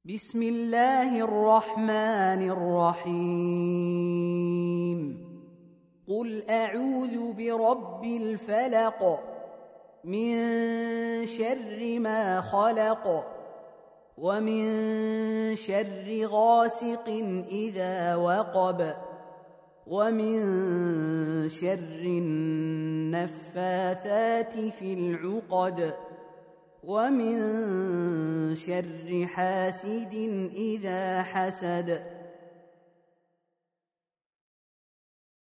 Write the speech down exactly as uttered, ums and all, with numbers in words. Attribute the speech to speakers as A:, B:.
A: بسم الله الرحمن الرحيم قل أعوذ برب الفلق من شر ما خلق ومن شر غاسق إذا وقب ومن شر النفاثات في العقد ومن شر حاسد إذا حسد